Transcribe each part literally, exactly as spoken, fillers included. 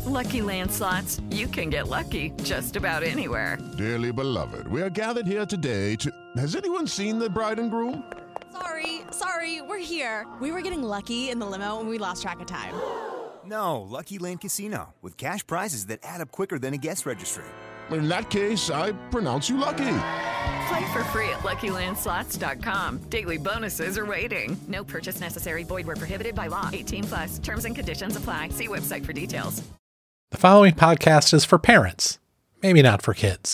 With Lucky Land Slots, you can get lucky just about anywhere. Dearly beloved, we are gathered here today to... Has anyone seen the bride and groom? Sorry, sorry, we're here. We were getting lucky in the limo and we lost track of time. No, Lucky Land Casino, with cash prizes that add up quicker than a guest registry. In that case, I pronounce you lucky. Play for free at Lucky Land Slots dot com. Daily bonuses are waiting. No purchase necessary. Void where prohibited by law. eighteen plus. Terms and conditions apply. See website for details. The following podcast is for parents, maybe not for kids.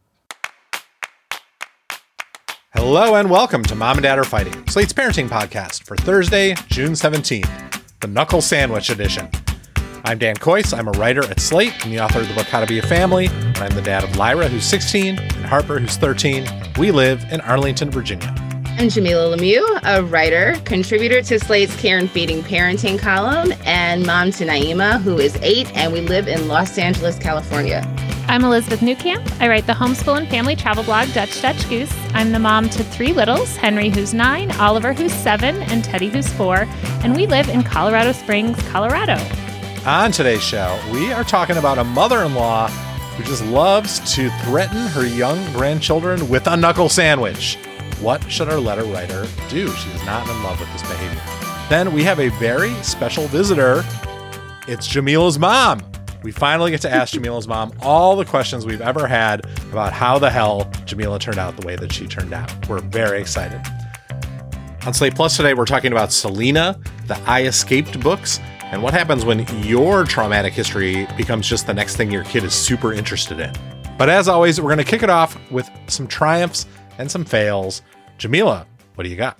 Hello and welcome to Mom and Dad Are Fighting, Slate's parenting podcast for Thursday, June seventeenth, the Knuckle Sandwich edition. I'm Dan Kois. I'm a writer at Slate and the author of the book How to Be a Family. And I'm the dad of Lyra, who's sixteen, and Harper, who's thirteen. We live in Arlington, Virginia. I'm Jamila Lemieux, a writer, contributor to Slate's Care and Feeding Parenting column, and mom to Naima, who is eight, and we live in Los Angeles, California. I'm Elizabeth Newcamp. I write the homeschool and family travel blog Dutch Dutch Goose. I'm the mom to three littles, Henry, who's nine, Oliver, who's seven, and Teddy, who's four, and we live in Colorado Springs, Colorado. On today's show, we are talking about a mother-in-law who just loves to threaten her young grandchildren with a knuckle sandwich. What should our letter writer do? She is not in love with this behavior. Then we have a very special visitor. It's Jamila's mom. We finally get to ask Jamila's mom all the questions we've ever had about how the hell Jamila turned out the way that she turned out. We're very excited. On Slate Plus today, we're talking about Selena, the I Escaped books, and what happens when your traumatic history becomes just the next thing your kid is super interested in. But as always, we're going to kick it off with some triumphs and some fails. Jamila, what do you got?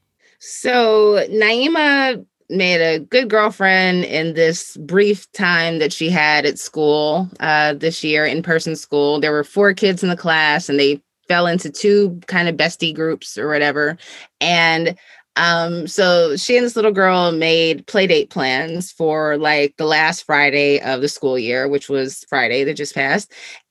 So Naima made a good girlfriend in this brief time that she had at school uh, this year, in-person school. There were four kids in the class, and they fell into two kind of bestie groups or whatever. And Um, so she and this little girl made play date plans for like the last Friday of the school year, which was Friday that just passed.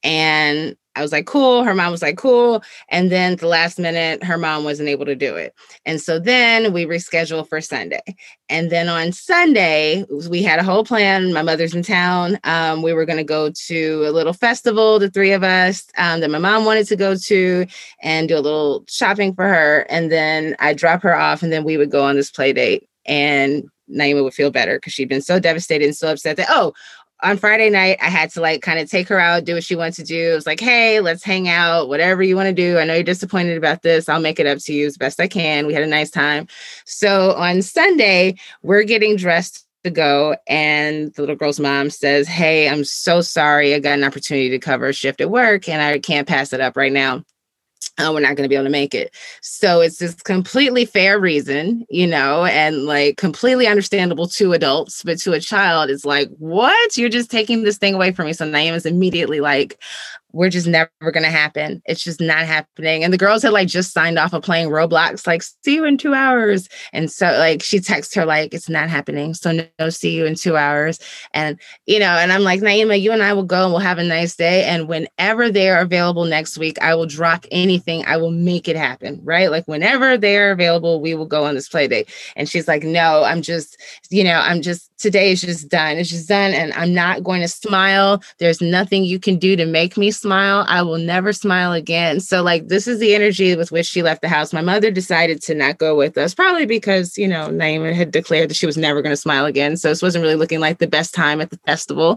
And I was like, cool. Her mom was like, cool. And then at the last minute, her mom wasn't able to do it. And so then we rescheduled for Sunday. And then on Sunday, we had a whole plan. My mother's in town. Um, we were going to go to a little festival, the three of us, um, that my mom wanted to go to and do a little shopping for her. And then I'd drop her off and then we would go on this play date. And Naima would feel better because she'd been so devastated and so upset that, oh, on Friday night, I had to like kind of take her out, do what she wanted to do. It was like, hey, let's hang out, whatever you want to do. I know you're disappointed about this. I'll make it up to you as best I can. We had a nice time. So on Sunday, we're getting dressed to go. And the little girl's mom says, hey, I'm so sorry. I got an opportunity to cover a shift at work and I can't pass it up right now. Uh, we're not going to be able to make it. So it's this completely fair reason, you know, and like completely understandable to adults, but to a child, it's like, what? You're just taking this thing away from me. So Naima is immediately like, we're just never going to happen. It's just not happening. And the girls had like just signed off of playing Roblox, like, see you in two hours. And so like, she texts her like, it's not happening. So no, no, see you in two hours. And, you know, and I'm like, Naima, you and I will go and we'll have a nice day. And whenever they're available next week, I will drop anything. I will make it happen. Right. Like whenever they're available, we will go on this play date. And she's like, no, I'm just, you know, I'm just, today is just done. It's just done. And I'm not going to smile. There's nothing you can do to make me smile. I will never smile again. So like, this is the energy with which she left the house. My mother decided to not go with us, probably because, you know, Naima had declared that she was never going to smile again. So this wasn't really looking like the best time at the festival.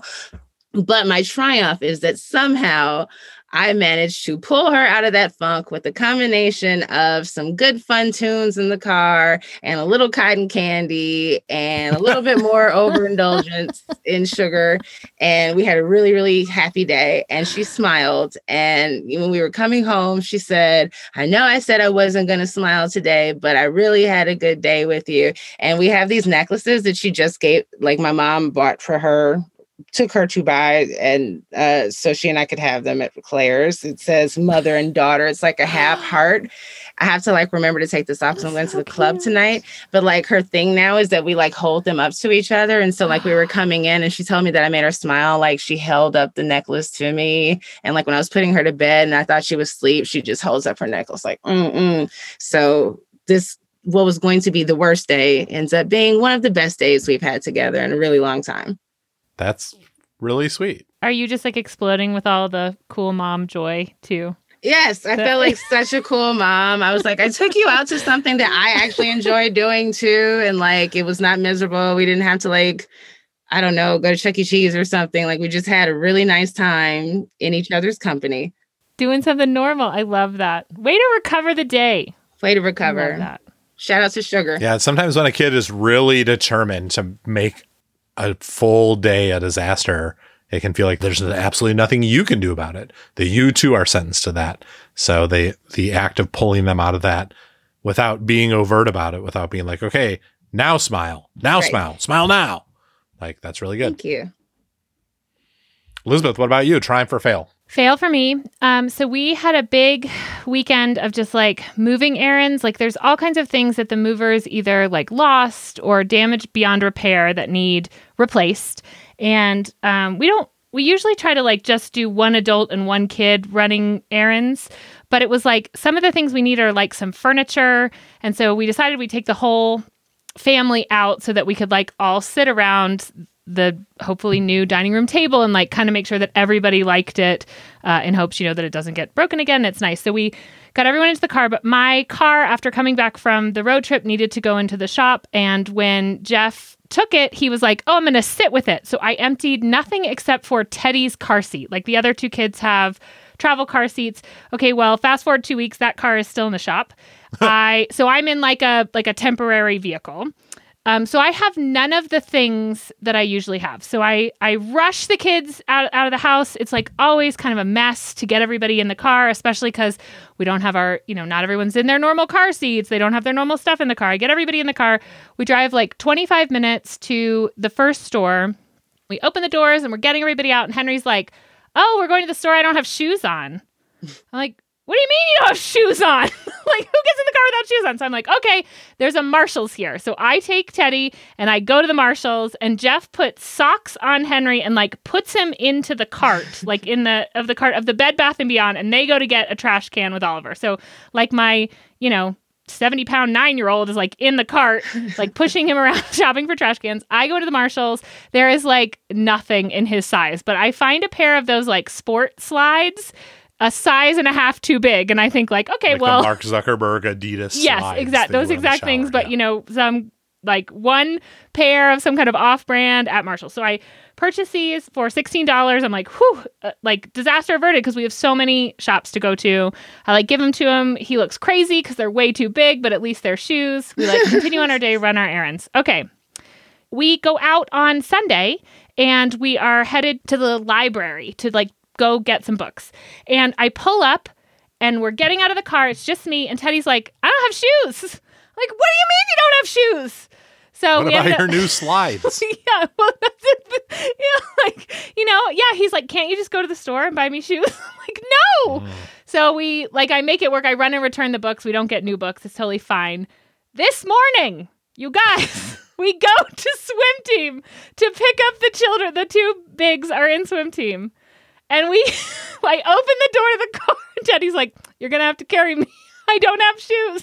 But my triumph is that somehow I managed to pull her out of that funk with a combination of some good fun tunes in the car and a little cotton candy and a little bit more overindulgence in sugar. And we had a really, really happy day. And she smiled. And when we were coming home, she said, I know I said I wasn't going to smile today, but I really had a good day with you. And we have these necklaces that she just gave, like my mom bought for her, took her to buy, and uh, so she and I could have them at Claire's. It says mother and daughter. It's like a half heart. I have to like remember to take this off because I'm going to the club tonight. But like her thing now is that we like hold them up to each other. And so like we were coming in and she told me that I made her smile. Like she held up the necklace to me. And like when I was putting her to bed and I thought she was asleep, she just holds up her necklace like, mm-mm. So this, what was going to be the worst day ends up being one of the best days we've had together in a really long time. That's really sweet. Are you just like exploding with all the cool mom joy too? Yes, I felt like such a cool mom. I was like, I took you out to something that I actually enjoyed doing too. And like, it was not miserable. We didn't have to like, I don't know, go to Chuck E. Cheese or something. Like we just had a really nice time in each other's company. Doing something normal. I love that. Way to recover the day. Way to recover. I love that. Shout out to Sugar. Yeah, sometimes when a kid is really determined to make a full day a disaster, it can feel like there's absolutely nothing you can do about it. That you too are sentenced to that. So they, the act of pulling them out of that without being overt about it, without being like, okay, now smile, now Right. smile, smile now. Like, that's really good. Thank you. Elizabeth, what about you? Triumph or fail? Fail for me. Um, so we had a big weekend of just like moving errands. Like there's all kinds of things that the movers either like lost or damaged beyond repair that need replaced. And um, we don't, we usually try to like just do one adult and one kid running errands. But it was like some of the things we need are like some furniture. And so we decided we'd take the whole family out so that we could like all sit around the hopefully new dining room table and like kind of make sure that everybody liked it uh, in hopes, you know, that it doesn't get broken again. It's nice. So we got everyone into the car, but my car, after coming back from the road trip, needed to go into the shop. And when Jeff took it, he was like, oh, I'm going to sit with it. So I emptied nothing except for Teddy's car seat. Like the other two kids have travel car seats. Okay, well, fast forward two weeks, that car is still in the shop. I so I'm in like a like a temporary vehicle. Um, so I have none of the things that I usually have. So I, I rush the kids out, out of the house. It's like always kind of a mess to get everybody in the car, especially because we don't have our, you know, not everyone's in their normal car seats. They don't have their normal stuff in the car. I get everybody in the car. We drive like twenty-five minutes to the first store. We open the doors and we're getting everybody out. And Henry's like, oh, we're going to the store. I don't have shoes on. I'm like, what do you mean you don't have shoes on? Like, who gets in the car without shoes on? So I'm like, okay, there's a Marshall's here. So I take Teddy and I go to the Marshall's, and Jeff puts socks on Henry and like puts him into the cart, like in the, of the cart of the Bed Bath and Beyond. And they go to get a trash can with Oliver. So like my, you know, seventy pound nine year old is like in the cart, like pushing him around shopping for trash cans. I go to the Marshall's. There is like nothing in his size, but I find a pair of those like sport slides a size and a half too big. And I think like, okay, like well, the Mark Zuckerberg Adidas yes, slides exact, that those you wear in the exact shower, things, but yeah. you know, some like one pair of some kind of off brand at Marshall. So I purchase these for sixteen dollars. I'm like, whew, uh, like disaster averted because we have so many shops to go to. I like give them to him. He looks crazy because they're way too big, but at least they're shoes. We like continue on our day, run our errands. Okay. We go out on Sunday and we are headed to the library to like go get some books. And I pull up and we're getting out of the car. It's just me. And Teddy's like, I don't have shoes. I'm like, what do you mean you don't have shoes? So What we about ended your up- new slides? yeah, well, that's it. Yeah, like, you know, yeah, he's like, can't you just go to the store and buy me shoes? I'm like, no. Mm. So we, like, I make it work. I run and return the books. We don't get new books. It's totally fine. This morning, you guys, we go to swim team to pick up the children. The two bigs are in swim team. And we, I open the door to the car, and Teddy's like, you're going to have to carry me. I don't have shoes.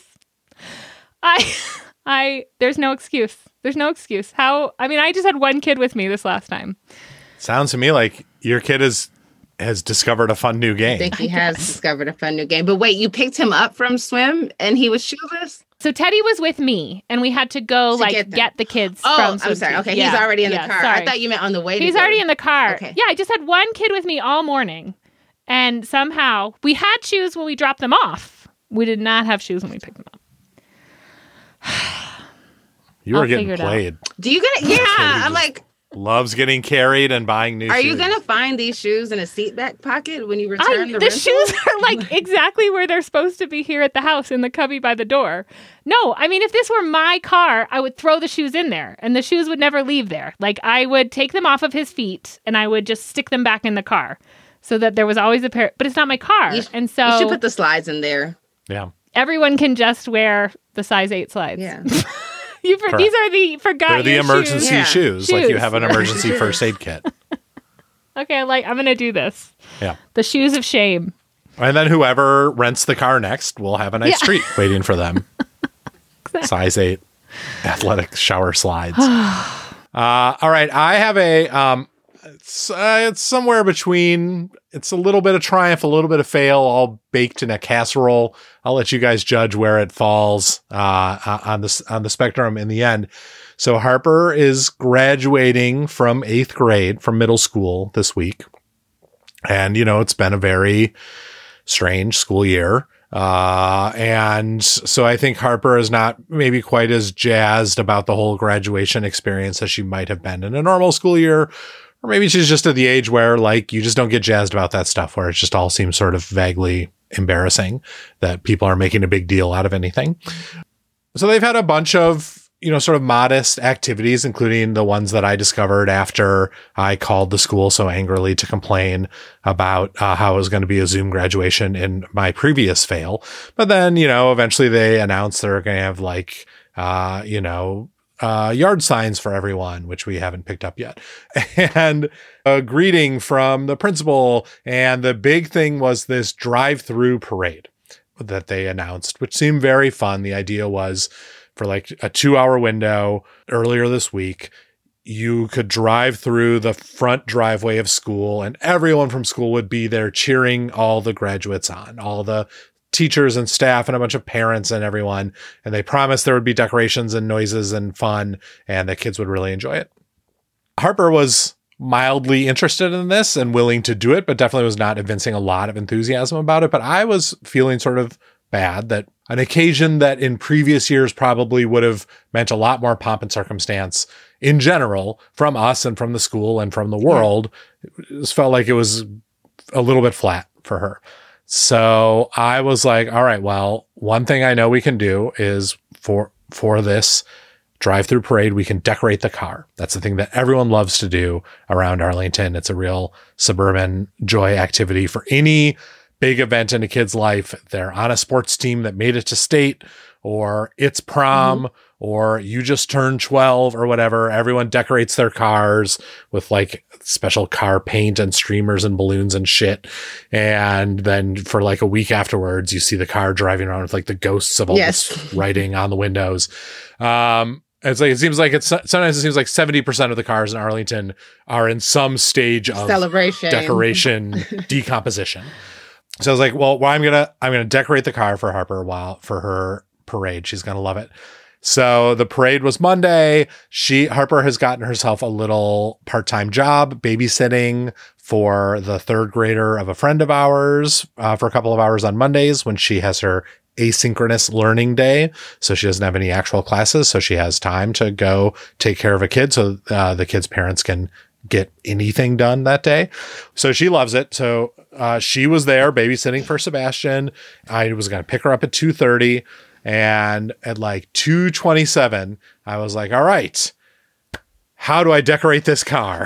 I, I, there's no excuse. There's no excuse. How, I mean, I just had one kid with me this last time. Sounds to me like your kid is, has discovered a fun new game. I think he has discovered a fun new game. But wait, you picked him up from swim and he was shoeless? So Teddy was with me, and we had to go, To like, get get, them. the kids Oh, from I'm swim sorry. team. Okay, Yeah, he's already in yeah, the car. sorry. I thought you meant on the way to He's go. already in the car. Okay. Yeah, I just had one kid with me all morning. And somehow, we had shoes when we dropped them off. We did not have shoes when we picked them up. You were I'll getting figure it out. played. Do you gonna? Yeah, I'm like, Loves getting carried and buying new are shoes. you gonna find these shoes in a seat back pocket when you I, return the the rental? shoes are like exactly where they're supposed to be here at the house in the cubby by the door. No, I mean, if this were my car, I would throw the shoes in there and the shoes would never leave there. Like I would take them off of his feet and I would just stick them back in the car so that there was always a pair. But it's not my car. You sh- and so You should put the slides in there. Yeah. everyone can just wear the size eight slides. Yeah. You for, these are the forgot They're the your emergency shoes. shoes. Yeah. Like you Shoes. have an emergency first aid kit. Okay, like I'm gonna do this. Yeah. The shoes of shame. And then whoever rents the car next will have a nice Yeah. treat waiting for them. Size eight athletic shower slides. uh, all right. I have a, um, It's, uh, it's somewhere between, it's a little bit of triumph, a little bit of fail, all baked in a casserole. I'll let you guys judge where it falls uh, on the, on the spectrum in the end. So Harper is graduating from eighth grade from middle school this week. And, you know, it's been a very strange school year. Uh, and so I think Harper is not maybe quite as jazzed about the whole graduation experience as she might have been in a normal school year. Or maybe she's just at the age where, like, you just don't get jazzed about that stuff, where it just all seems sort of vaguely embarrassing that people are making a big deal out of anything. So they've had a bunch of, you know, sort of modest activities, including the ones that I discovered after I called the school so angrily to complain about uh, how it was going to be a Zoom graduation in my previous fail. But then, you know, eventually they announced they're going to have like, uh, you know, uh, yard signs for everyone, which we haven't picked up yet. And a greeting from the principal. And the big thing was this drive-through parade that they announced, which seemed very fun. The idea was, for like a two hour window earlier this week, you could drive through the front driveway of school and everyone from school would be there cheering all the graduates on, all the teachers and staff and a bunch of parents and everyone. And they promised there would be decorations and noises and fun and the kids would really enjoy it. Harper was mildly interested in this and willing to do it, but definitely was not evincing a lot of enthusiasm about it. But I was feeling sort of bad that an occasion that in previous years probably would have meant a lot more pomp and circumstance in general from us and from the school and from the world, it just felt like it was a little bit flat for her. So I was like, all right, well, one thing I know we can do is for, for this drive-through parade, we can decorate the car. That's the thing that everyone loves to do around Arlington. It's a real suburban joy activity for any big event in a kid's life. They're on a sports team that made it to state, or it's prom, mm-hmm. or you just turned twelve or whatever. Everyone decorates their cars with like special car paint and streamers and balloons and shit. And then for like a week afterwards, you see the car driving around with like the ghosts of all yes. this writing on the windows. Um, It's like, it seems like it's sometimes it seems like seventy percent of the cars in Arlington are in some stage of celebration, decoration, decomposition. So I was like, well, well, I'm going to, I'm going to decorate the car for Harper while for her parade. She's going to love it. So the parade was Monday. She, Harper has gotten herself a little part-time job babysitting for the third grader of a friend of ours uh, for a couple of hours on Mondays when she has her asynchronous learning day. So she doesn't have any actual classes. So she has time to go take care of a kid. So uh, the kid's parents can get anything done that day. So she loves it. So uh, she was there babysitting for Sebastian. I was going to pick her up at two thirty. And at like two twenty-seven, I was like, all right, how do I decorate this car?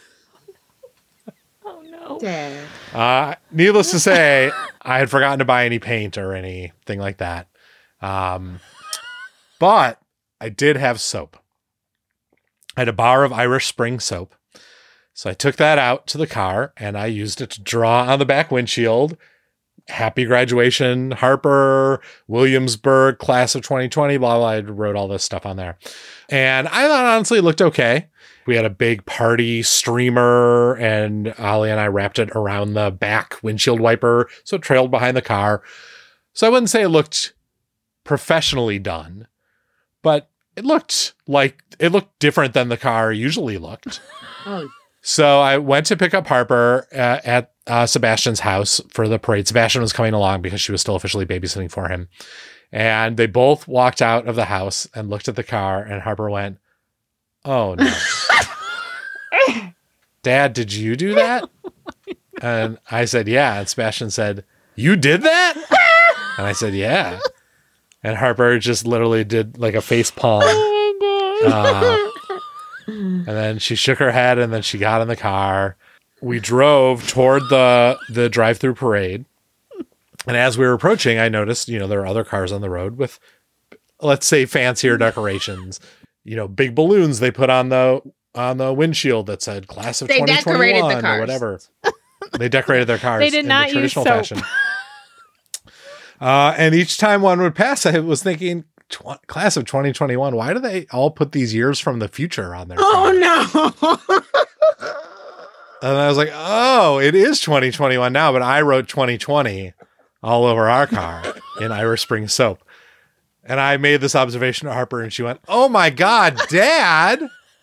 Oh, no. Dad. Uh, needless to say, I had forgotten to buy any paint or anything like that. Um, but I did have soap. I had a bar of Irish Spring soap. So I took that out to the car and I used it to draw on the back windshield. Happy graduation, Harper, Williamsburg, class of twenty twenty, blah, blah. I wrote all this stuff on there. And I thought, honestly, it looked okay. We had a big party streamer and Ollie and I wrapped it around the back windshield wiper. So it trailed behind the car. So I wouldn't say it looked professionally done, but it looked like it looked different than the car usually looked. Oh. So I went to pick up Harper uh, at uh, Sebastian's house for the parade. Sebastian was coming along because she was still officially babysitting for him. And they both walked out of the house and looked at the car and Harper went, oh no. Dad, did you do that? And I said, yeah. And Sebastian said, you did that? And I said, yeah. And Harper just literally did like a face palm. Oh my God. Uh, and then she shook her head and then she got in the car. We drove toward the, the drive-through parade. And as we were approaching, I noticed, you know, there are other cars on the road with, let's say, fancier decorations, you know, big balloons they put on the, on the windshield that said class of they twenty twenty-one the or whatever. They decorated their cars they did in not the traditional use soap. fashion. Uh, and each time one would pass, I was thinking, Tw- class of twenty twenty-one, why do they all put these years from the future on their oh car? no. And I was like, oh, it is twenty twenty-one now, but I wrote twenty twenty all over our car in Irish Spring soap. And I made this observation to Harper, and she went, oh my God, Dad.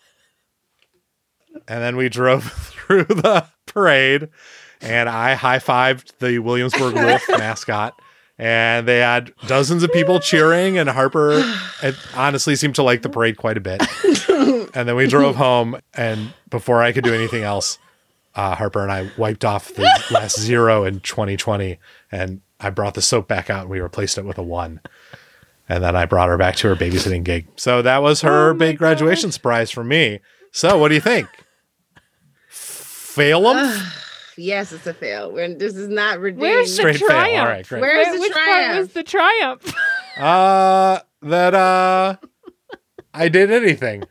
And then we drove through the parade, and I high-fived the Williamsburg Wolf mascot. And they had dozens of people cheering, and Harper it honestly seemed to like the parade quite a bit. And then we drove home, and before I could do anything else, uh, Harper and I wiped off the last zero in twenty twenty, and I brought the soap back out, and we replaced it with a one. And then I brought her back to her babysitting gig. So that was her Oh big graduation God. surprise for me. So what do you think? Fail 'em? Yes, it's a fail. We're, this is not redeemed. Where's the Straight fail. triumph? All right, great. Where's Where- the which part triumph? was the triumph? Uh, that uh, I did anything.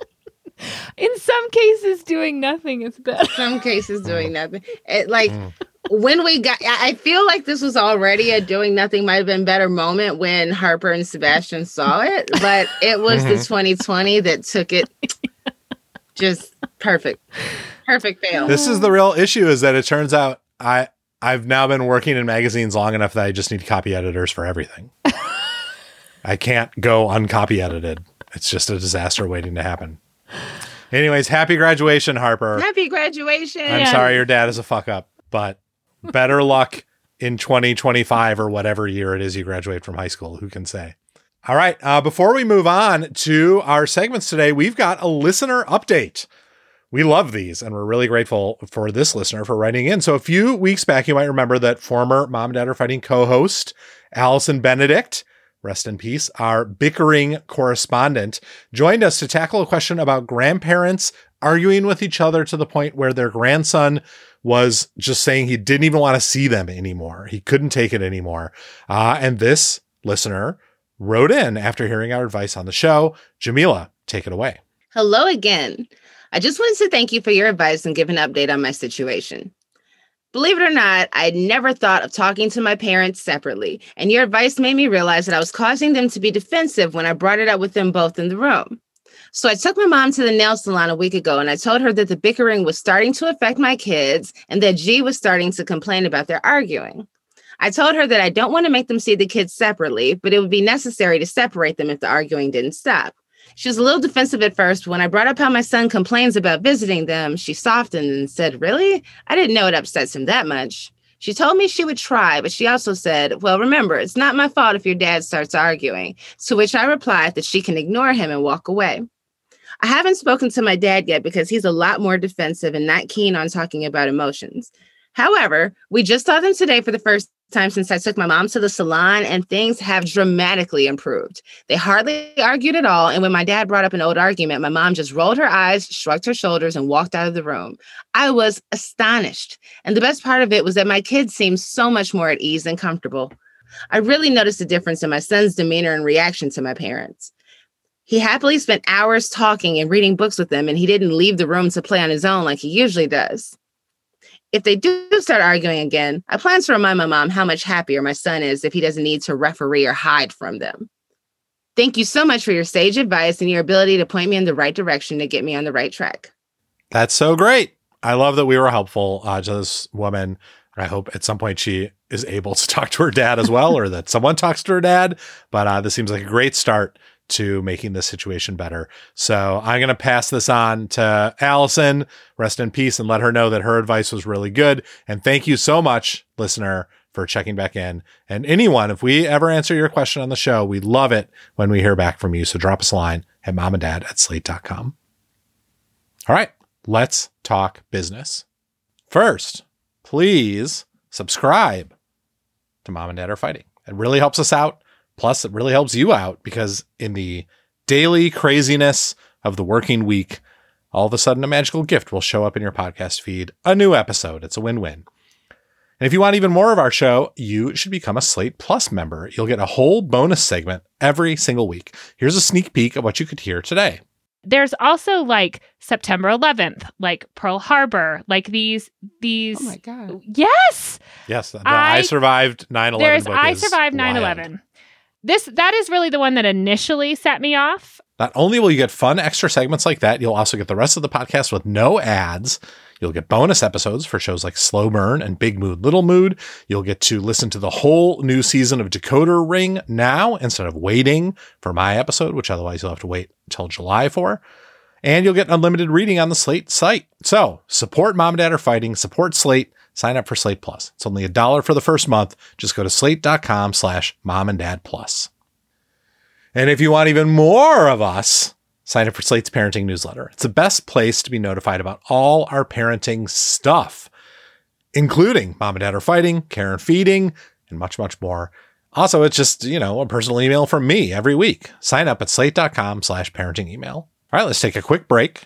In some cases, doing nothing is better. Some cases doing nothing. It, like when we got, I I feel like this was already a doing nothing might have been better moment when Harper and Sebastian saw it, but it was the twenty twenty that took it just perfect. Perfect fail. This is the real issue, is that it turns out I I've now been working in magazines long enough that I just need copy editors for everything. I can't go uncopy edited. It's just a disaster waiting to happen. Anyways, happy graduation, Harper. Happy graduation. I'm sorry your dad is a fuck up, but better luck in twenty twenty-five or whatever year it is you graduate from high school. Who can say? All right. Uh, before we move on to our segments today, we've got a listener update. We love these, and we're really grateful for this listener for writing in. So a few weeks back, you might remember that former Mom and Dad Are Fighting co-host Allison Benedict, rest in peace, our bickering correspondent, joined us to tackle a question about grandparents arguing with each other to the point where their grandson was just saying he didn't even want to see them anymore. He couldn't take it anymore. Uh, and this listener wrote in after hearing our advice on the show. Jamila, take it away. Hello again. I just wanted to thank you for your advice and give an update on my situation. Believe it or not, I'd never thought of talking to my parents separately, and your advice made me realize that I was causing them to be defensive when I brought it up with them both in the room. So I took my mom to the nail salon a week ago, and I told her that the bickering was starting to affect my kids and that G was starting to complain about their arguing. I told her that I don't want to make them see the kids separately, but it would be necessary to separate them if the arguing didn't stop. She was a little defensive at first. When I brought up how my son complains about visiting them, she softened and said, really? I didn't know it upsets him that much. She told me she would try, but she also said, well, remember, it's not my fault if your dad starts arguing, to which I replied that she can ignore him and walk away. I haven't spoken to my dad yet because he's a lot more defensive and not keen on talking about emotions. However, we just saw them today for the first time since I took my mom to the salon, and things have dramatically improved. They hardly argued at all, and when my dad brought up an old argument, my mom just rolled her eyes, shrugged her shoulders, and walked out of the room. I was astonished, and the best part of it was that my kids seemed so much more at ease and comfortable. I really noticed a difference in my son's demeanor and reaction to my parents. He happily spent hours talking and reading books with them, and he didn't leave the room to play on his own like he usually does. If they do start arguing again, I plan to remind my mom how much happier my son is if he doesn't need to referee or hide from them. Thank you so much for your sage advice and your ability to point me in the right direction to get me on the right track. That's so great. I love that we were helpful uh, to this woman. I hope at some point she is able to talk to her dad as well, or that someone talks to her dad. But uh, this seems like a great start to making this situation better. So I'm going to pass this on to Allison, rest in peace, and let her know that her advice was really good. And thank you so much, listener, for checking back in. And anyone, if we ever answer your question on the show, we love it when we hear back from you. So drop us a line at momanddad at slate dot com. All right, let's talk business. First, please subscribe to Mom and Dad Are Fighting. It really helps us out. Plus, it really helps you out because in the daily craziness of the working week, all of a sudden a magical gift will show up in your podcast feed, a new episode. It's a win-win. And if you want even more of our show, you should become a Slate Plus member. You'll get a whole bonus segment every single week. Here's a sneak peek of what you could hear today. There's also like September eleventh, like Pearl Harbor, like these, these. Oh my God. Yes. Yes. The I, I Survived nine eleven There's book I is Survived nine eleven. This, that is really the one that initially set me off. Not only will you get fun extra segments like that, you'll also get the rest of the podcast with no ads. You'll get bonus episodes for shows like Slow Burn and Big Mood, Little Mood. You'll get to listen to the whole new season of Decoder Ring now instead of waiting for my episode, which otherwise you'll have to wait until July for. And you'll get unlimited reading on the Slate site. So support Mom and Dad Are Fighting, support Slate, sign up for Slate Plus. It's only a dollar for the first month. Just go to slate.com slash mom and dad plus. And if you want even more of us, sign up for Slate's parenting newsletter. It's the best place to be notified about all our parenting stuff, including Mom and Dad Are Fighting, Care and Feeding, and much, much more. Also, it's just, you know, a personal email from me every week. Sign up at slate.com slash parenting email. All right, let's take a quick break.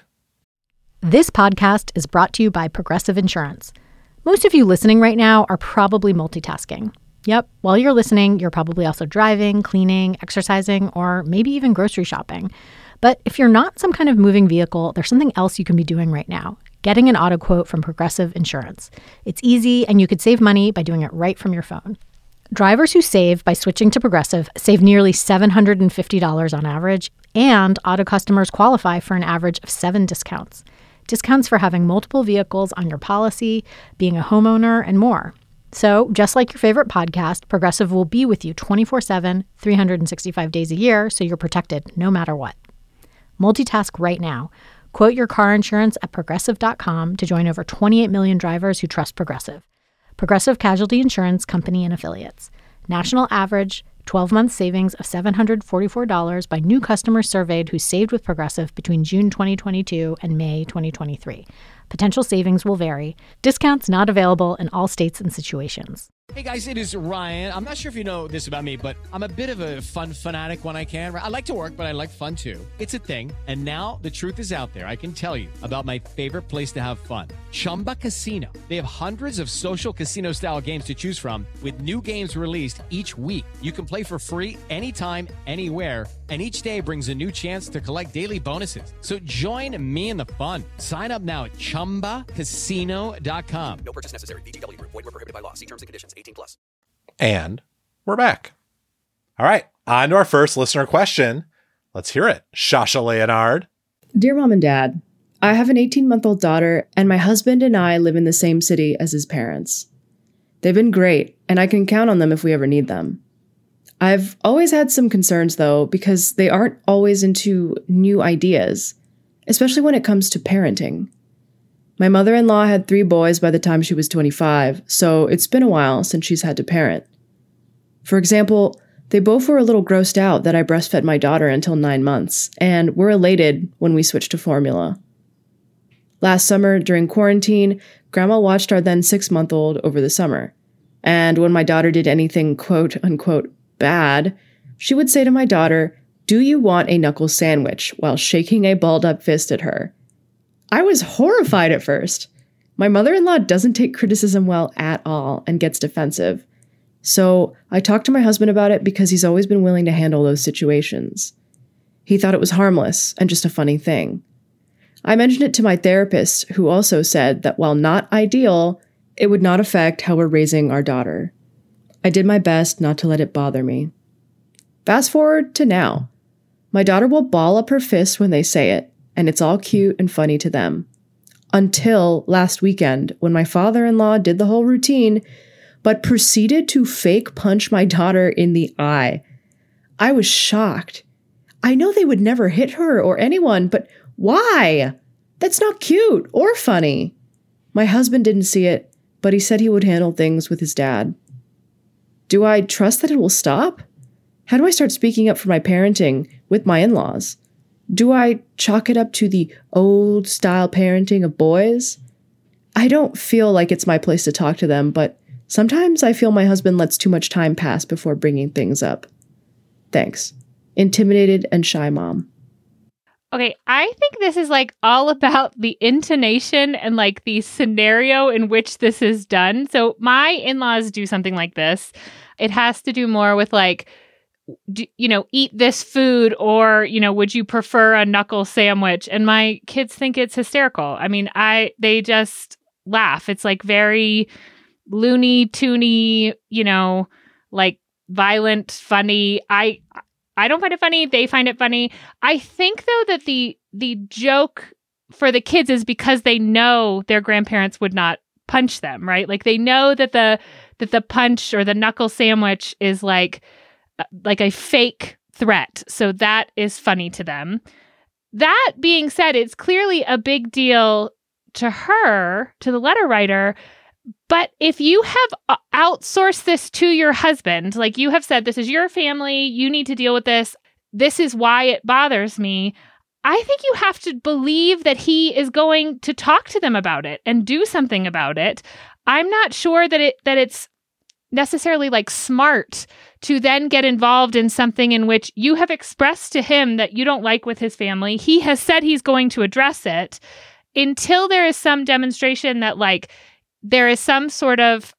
This podcast is brought to you by Progressive Insurance. Most of you listening right now are probably multitasking. Yep, while you're listening, you're probably also driving, cleaning, exercising, or maybe even grocery shopping. But if you're not some kind of moving vehicle, there's something else you can be doing right now. Getting an auto quote from Progressive Insurance. It's easy, and you could save money by doing it right from your phone. Drivers who save by switching to Progressive save nearly seven hundred fifty dollars on average, and auto customers qualify for an average of seven discounts. Discounts for having multiple vehicles on your policy, being a homeowner, and more. So, just like your favorite podcast, Progressive will be with you twenty-four seven, three hundred sixty-five days a year, so you're protected no matter what. Multitask right now. Quote your car insurance at progressive dot com to join over twenty-eight million drivers who trust Progressive. Progressive Casualty Insurance Company and Affiliates. National average twelve-month savings of seven hundred forty-four dollars by new customers surveyed who saved with Progressive between June twenty twenty-two and May twenty twenty-three. Potential savings will vary. Discounts not available in all states and situations. Hey guys, it is Ryan. I'm not sure if you know this about me, but I'm a bit of a fun fanatic when I can. I like to work, but I like fun too. It's a thing. And now the truth is out there. I can tell you about my favorite place to have fun. Chumba Casino. They have hundreds of social casino style games to choose from with new games released each week. You can play for free anytime, anywhere. And each day brings a new chance to collect daily bonuses. So join me in the fun. Sign up now at chumba casino dot com. No purchase necessary. V G W. Void where prohibited by law. See terms and conditions. eighteen plus. And we're back. All right, on to our first listener question. Let's hear it. Shasha Leonard. Dear Mom and Dad, I have an eighteen-month-old daughter, and my husband and I live in the same city as his parents. They've been great, and I can count on them if we ever need them. I've always had some concerns, though, because they aren't always into new ideas, especially when it comes to parenting. My mother-in-law had three boys by the time she was twenty-five, so it's been a while since she's had to parent. For example, they both were a little grossed out that I breastfed my daughter until nine months, and were elated when we switched to formula. Last summer, during quarantine, Grandma watched our then six-month-old over the summer, and when my daughter did anything quote-unquote bad, she would say to my daughter, "Do you want a knuckle sandwich?" while shaking a balled-up fist at her. I was horrified at first. My mother-in-law doesn't take criticism well at all and gets defensive. So I talked to my husband about it because he's always been willing to handle those situations. He thought it was harmless and just a funny thing. I mentioned it to my therapist, who also said that while not ideal, it would not affect how we're raising our daughter. I did my best not to let it bother me. Fast forward to now. My daughter will ball up her fist when they say it, and it's all cute and funny to them. Until last weekend, when my father-in-law did the whole routine, but proceeded to fake punch my daughter in the eye. I was shocked. I know they would never hit her or anyone, but why? That's not cute or funny. My husband didn't see it, but he said he would handle things with his dad. Do I trust that it will stop? How do I start speaking up for my parenting with my in-laws? Do I chalk it up to the old-style parenting of boys? I don't feel like it's my place to talk to them, but sometimes I feel my husband lets too much time pass before bringing things up. Thanks. Intimidated and shy mom. Okay, I think this is like all about the intonation and like the scenario in which this is done. So my in-laws do something like this. It has to do more with like, do, you know, eat this food, or, you know, would you prefer a knuckle sandwich? And my kids think it's hysterical. I mean, I they just laugh. It's like very Looney Toony, you know, like violent, funny. I I don't find it funny. They find it funny. I think, though, that the the joke for the kids is because they know their grandparents would not punch them, right? Like they know that the that the punch or the knuckle sandwich is like like a fake threat. So that is funny to them. That being said, it's clearly a big deal to her, to the letter writer. But if you have outsourced this to your husband, like you have said, this is your family, you need to deal with this, this is why it bothers me, I think you have to believe that he is going to talk to them about it and do something about it. I'm not sure that it that it's necessarily like smart to then get involved in something in which you have expressed to him that you don't like with his family. He has said he's going to address it until there is some demonstration that like there is some sort of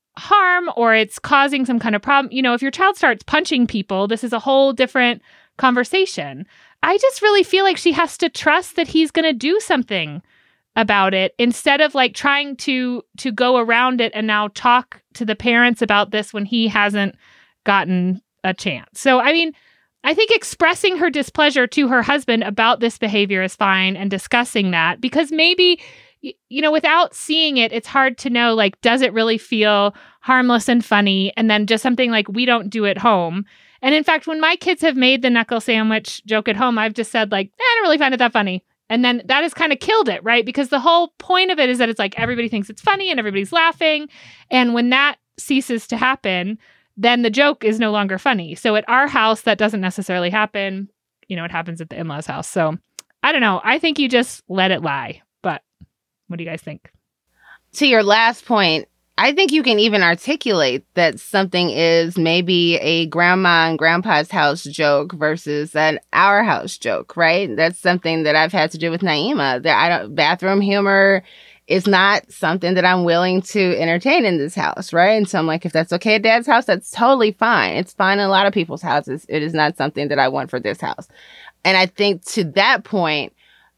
harm or it's causing some kind of problem. You know, if your child starts punching people, this is a whole different conversation. I just really feel like she has to trust that he's going to do something about it instead of like trying to to go around it and now talk to the parents about this when he hasn't gotten a chance. So, I mean, I think expressing her displeasure to her husband about this behavior is fine and discussing that because maybe, you know, without seeing it, it's hard to know, like, does it really feel harmless and funny? And then just something like we don't do at home. And in fact, when my kids have made the knuckle sandwich joke at home, I've just said like, eh, I don't really find it that funny. And then that has kind of killed it, right? Because the whole point of it is that it's like everybody thinks it's funny and everybody's laughing. And when that ceases to happen, then the joke is no longer funny. So at our house, that doesn't necessarily happen. You know, it happens at the in-laws' house. So I don't know. I think you just let it lie. But what do you guys think? To your last point, I think you can even articulate that something is maybe a grandma and grandpa's house joke versus an our house joke, right? That's something that I've had to do with Naima. That I don't bathroom humor is not something that I'm willing to entertain in this house, right? And so I'm like, if that's okay at Dad's house, that's totally fine. It's fine in a lot of people's houses. It is not something that I want for this house. And I think to that point,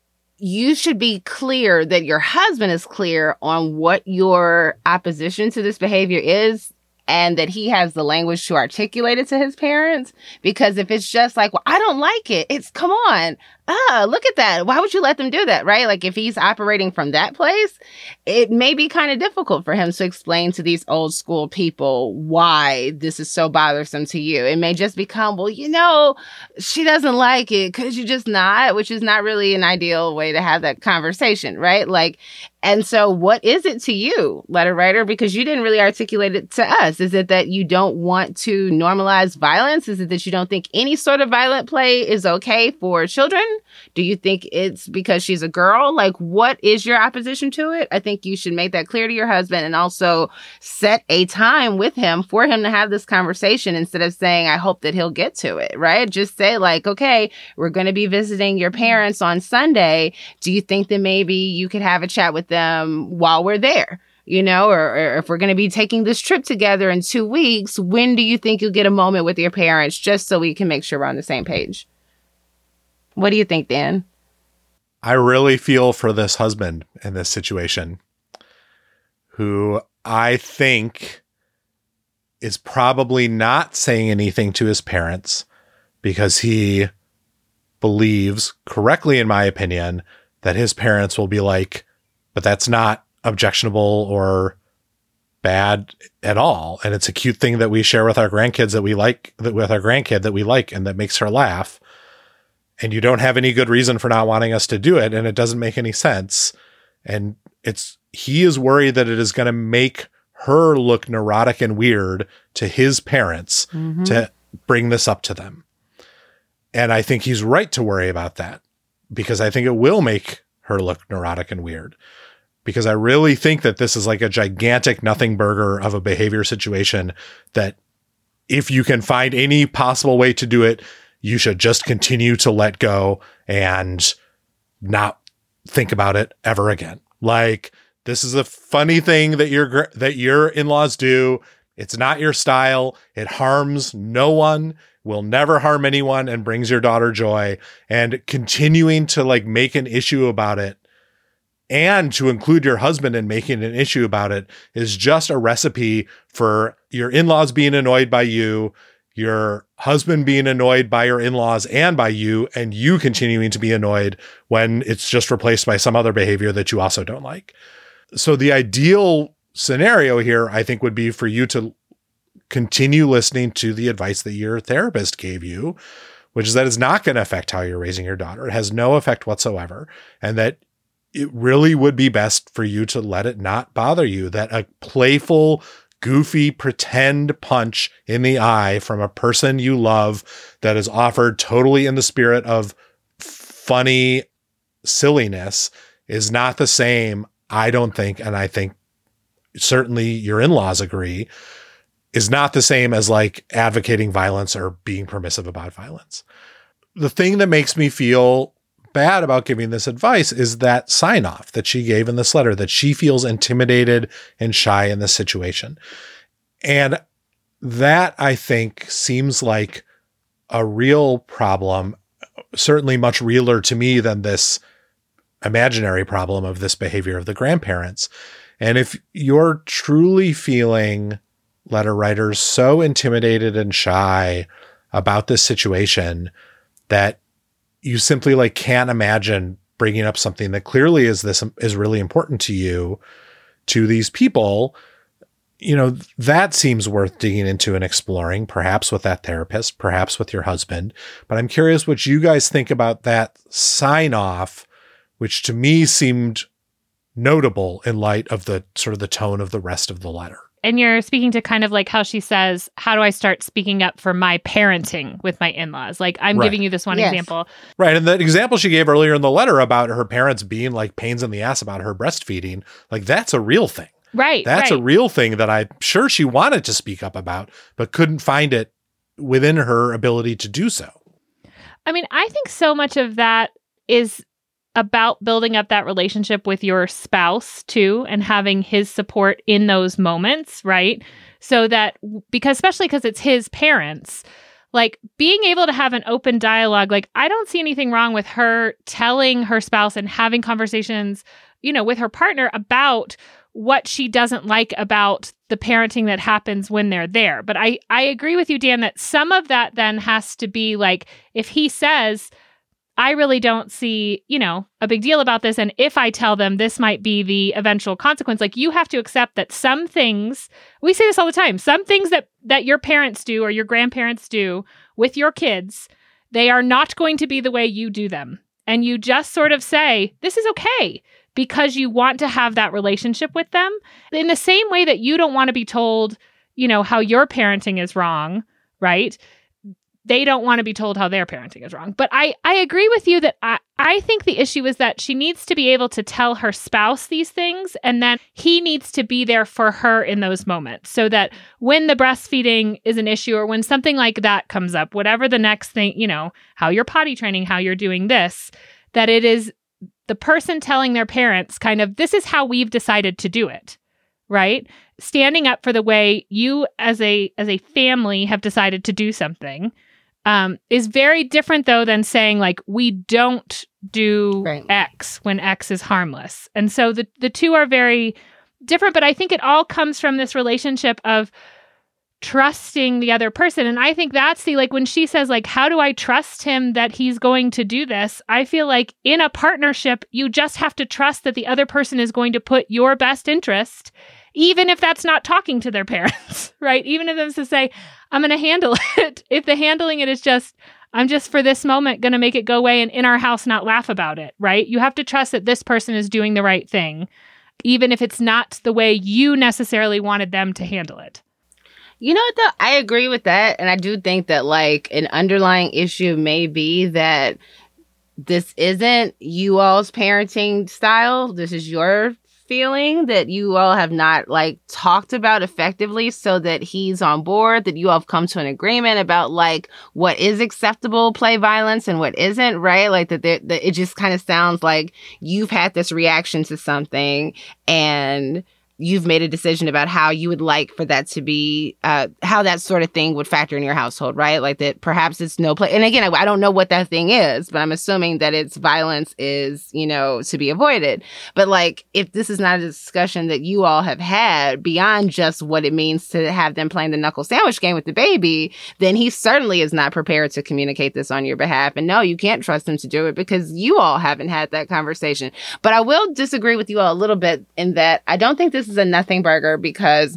you should be clear that your husband is clear on what your opposition to this behavior is and that he has the language to articulate it to his parents. Because if it's just like, well, I don't like it. It's, come on. Ah, look at that. Why would you let them do that, right? Like if he's operating from that place, it may be kind of difficult for him to explain to these old school people why this is so bothersome to you. It may just become, well, you know, she doesn't like it. Could you just not? Which is not really an ideal way to have that conversation, right? Like, and so what is it to you, letter writer? Because you didn't really articulate it to us. Is it that you don't want to normalize violence? Is it that you don't think any sort of violent play is okay for children? Do you think it's because she's a girl? Like, what is your opposition to it? I think you should make that clear to your husband and also set a time with him for him to have this conversation instead of saying, I hope that he'll get to it, right? Just say like, okay, we're going to be visiting your parents on Sunday. Do you think that maybe you could have a chat with them while we're there? You know, or, or if we're going to be taking this trip together in two weeks, when do you think you'll get a moment with your parents just so we can make sure we're on the same page? What do you think, Dan? I really feel for this husband in this situation, who I think is probably not saying anything to his parents because he believes, correctly in my opinion, that his parents will be like, but that's not objectionable or bad at all. And it's a cute thing that we share with our grandkids that we like, that with our grandkid that we like and that makes her laugh. And you don't have any good reason for not wanting us to do it. And it doesn't make any sense. And it's, he is worried that it is going to make her look neurotic and weird to his parents mm-hmm. to bring this up to them. And I think he's right to worry about that because I think it will make her look neurotic and weird. Because I really think that this is like a gigantic nothing burger of a behavior situation that if you can find any possible way to do it, you should just continue to let go and not think about it ever again. Like, this is a funny thing that your that your in-laws do. It's not your style. It harms no one, will never harm anyone, and brings your daughter joy. And continuing to like make an issue about it and to include your husband in making an issue about it is just a recipe for your in-laws being annoyed by you, your husband being annoyed by your in-laws and by you, and you continuing to be annoyed when it's just replaced by some other behavior that you also don't like. So the ideal scenario here, I think, would be for you to continue listening to the advice that your therapist gave you, which is that it's not going to affect how you're raising your daughter. It has no effect whatsoever. And that it really would be best for you to let it not bother you, that a playful, goofy, pretend punch in the eye from a person you love that is offered totally in the spirit of funny silliness is not the same, I don't think, and I think certainly your in-laws agree, is not the same as like advocating violence or being permissive about violence. The thing that makes me feel bad about giving this advice is that sign off that she gave in this letter, that she feels intimidated and shy in this situation. And that, I think, seems like a real problem, certainly much realer to me than this imaginary problem of this behavior of the grandparents. And if you're truly feeling, letter writers, so intimidated and shy about this situation that you simply like can't imagine bringing up something that clearly is this is really important to you, to these people, you know, that seems worth digging into and exploring, perhaps with that therapist, perhaps with your husband. But I'm curious what you guys think about that sign off, which to me seemed notable in light of the sort of the tone of the rest of the letter. And you're speaking to kind of like how she says, how do I start speaking up for my parenting with my in-laws? Like, I'm Right. giving you this one Yes. example. Right. And the example she gave earlier in the letter about her parents being like pains in the ass about her breastfeeding, like that's a real thing. Right. That's right. a real thing that I'm sure she wanted to speak up about, but couldn't find it within her ability to do so. I mean, I think so much of that is about building up that relationship with your spouse too, and having his support in those moments, right? So that, because especially because it's his parents, like being able to have an open dialogue, like I don't see anything wrong with her telling her spouse and having conversations, you know, with her partner about what she doesn't like about the parenting that happens when they're there. But I, I agree with you, Dan, that some of that then has to be like, if he says, I really don't see, you know, a big deal about this, and if I tell them, this might be the eventual consequence. Like, you have to accept that some things, we say this all the time, some things that that your parents do or your grandparents do with your kids, they are not going to be the way you do them. And you just sort of say, this is okay, because you want to have that relationship with them. In the same way that you don't want to be told, you know, how your parenting is wrong, right? They don't want to be told how their parenting is wrong. But I, I agree with you that I, I think the issue is that she needs to be able to tell her spouse these things, and then he needs to be there for her in those moments, so that when the breastfeeding is an issue or when something like that comes up, whatever the next thing, you know, how you're potty training, how you're doing this, that it is the person telling their parents kind of, this is how we've decided to do it, right? Standing up for the way you as a as a family have decided to do something. Um, is very different, though, than saying, like, we don't do Right. X when X is harmless. And so the, the two are very different, but I think it all comes from this relationship of trusting the other person. And I think that's the, like, when she says, like, how do I trust him that he's going to do this? I feel like in a partnership, you just have to trust that the other person is going to put your best interest, even if that's not talking to their parents, right? Even if it's to say, I'm going to handle it. If the handling it is just, I'm just for this moment going to make it go away and in our house not laugh about it, right? You have to trust that this person is doing the right thing, even if it's not the way you necessarily wanted them to handle it. You know what, though? I agree with that. And I do think that, like, an underlying issue may be that this isn't you all's parenting style. This is your feeling that you all have not, like, talked about effectively so that he's on board, that you all have come to an agreement about, like, what is acceptable play violence and what isn't, right? Like, that, that it just kind of sounds like you've had this reaction to something and you've made a decision about how you would like for that to be, uh, how that sort of thing would factor in your household, right? Like that perhaps it's no play. And again, I, I don't know what that thing is, but I'm assuming that it's violence is, you know, to be avoided. But like, if this is not a discussion that you all have had beyond just what it means to have them playing the knuckle sandwich game with the baby, then he certainly is not prepared to communicate this on your behalf. And no, you can't trust him to do it because you all haven't had that conversation. But I will disagree with you all a little bit in that I don't think this is a nothing burger because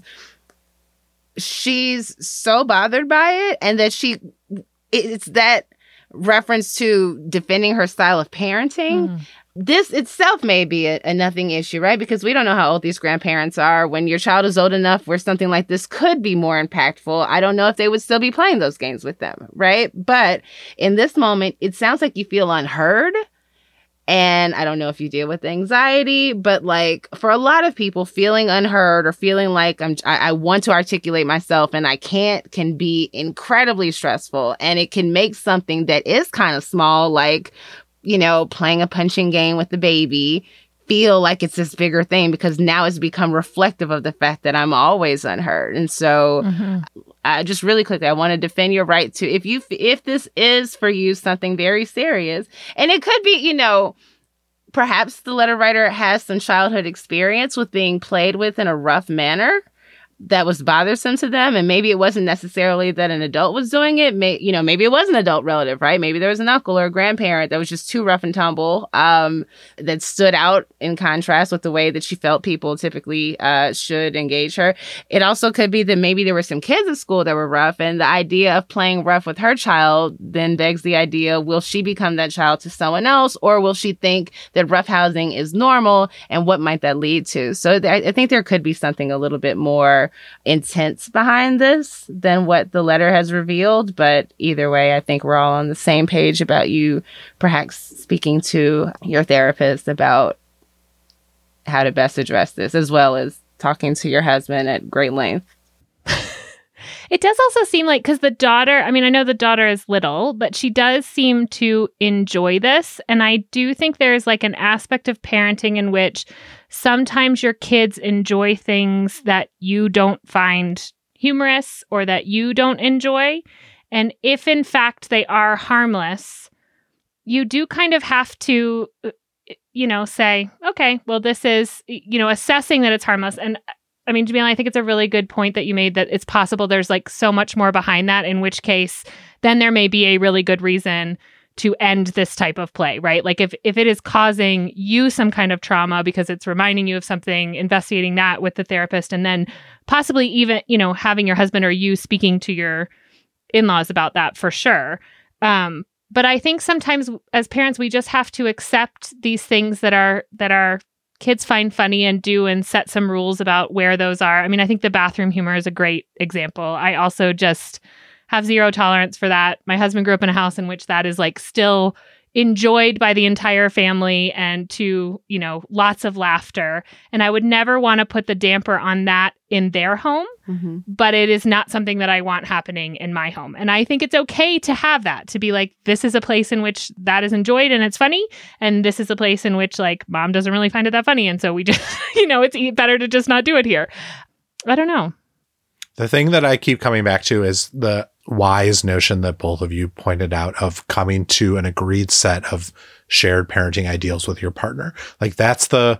she's so bothered by it, and that she, it's that reference to defending her style of parenting. Mm. This itself may be a, a nothing issue, right? Because we don't know how old these grandparents are. When your child is old enough where something like this could be more impactful, I don't know if they would still be playing those games with them, right? But in this moment, it sounds like you feel unheard. And I don't know if you deal with anxiety, but like for a lot of people, feeling unheard or feeling like I'm, I, I want to articulate myself and I can't can be incredibly stressful. And it can make something that is kind of small, like, you know, playing a punching game with the baby, feel like it's this bigger thing because now it's become reflective of the fact that I'm always unheard. And so mm-hmm. uh, just really quickly, I want to defend your right to, if you, if this is for you something very serious, and it could be, you know, perhaps the letter writer has some childhood experience with being played with in a rough manner that was bothersome to them. And maybe it wasn't necessarily that an adult was doing it. May, you know, maybe it was an adult relative, right? Maybe there was an uncle or a grandparent that was just too rough and tumble, um, that stood out in contrast with the way that she felt people typically uh, should engage her. It also could be that maybe there were some kids at school that were rough, and the idea of playing rough with her child then begs the idea, will she become that child to someone else, or will she think that roughhousing is normal, and what might that lead to? So th- I think there could be something a little bit more intense behind this than what the letter has revealed. But either way, I think we're all on the same page about you perhaps speaking to your therapist about how to best address this, as well as talking to your husband at great length. It does also seem like, because the daughter, I mean, I know the daughter is little, but she does seem to enjoy this. And I do think there's like an aspect of parenting in which sometimes your kids enjoy things that you don't find humorous or that you don't enjoy. And if in fact they are harmless, you do kind of have to, you know, say, okay, well, this is, you know, assessing that it's harmless. And I mean, Jamila, I think it's a really good point that you made, that it's possible there's like so much more behind that, in which case then there may be a really good reason to end this type of play, right? Like if, if it is causing you some kind of trauma because it's reminding you of something, investigating that with the therapist, and then possibly even, you know, having your husband or you speaking to your in-laws about that for sure. Um, but I think sometimes as parents, we just have to accept these things that are, that are, kids find funny and do, and set some rules about where those are. I mean, I think the bathroom humor is a great example. I also just have zero tolerance for that. My husband grew up in a house in which that is like still enjoyed by the entire family, and to, you know, lots of laughter. And I would never want to put the damper on that in their home, mm-hmm. but it is not something that I want happening in my home. And I think it's okay to have that, to be like, this is a place in which that is enjoyed and it's funny. And this is a place in which like mom doesn't really find it that funny. And so we just, you know, it's better to just not do it here. I don't know. The thing that I keep coming back to is the wise notion that both of you pointed out of coming to an agreed set of shared parenting ideals with your partner. Like that's the,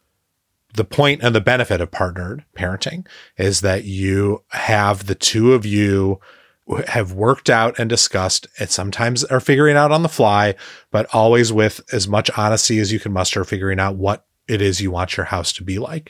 the point and the benefit of partnered parenting, is that you have the two of you have worked out and discussed, and sometimes are figuring out on the fly, but always with as much honesty as you can muster, figuring out what it is you want your house to be like.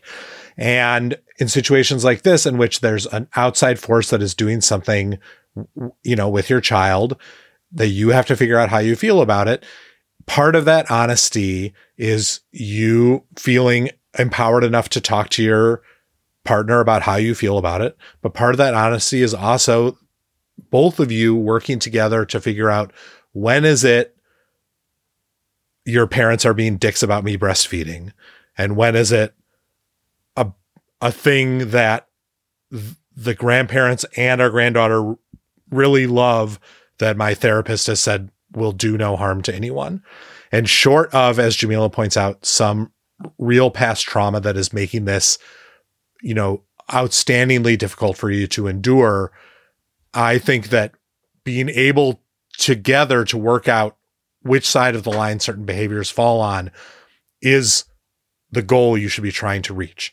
And in situations like this, in which there's an outside force that is doing something, you know, with your child, that you have to figure out how you feel about it. Part of that honesty is you feeling empowered enough to talk to your partner about how you feel about it. But part of that honesty is also both of you working together to figure out, when is it your parents are being dicks about me breastfeeding? And when is it a, a thing that th- the grandparents and our granddaughter really love, that my therapist has said will do no harm to anyone? And short of, as Jamila points out, some real past trauma that is making this you know, outstandingly difficult for you to endure. I think that being able together to work out which side of the line certain behaviors fall on is the goal you should be trying to reach,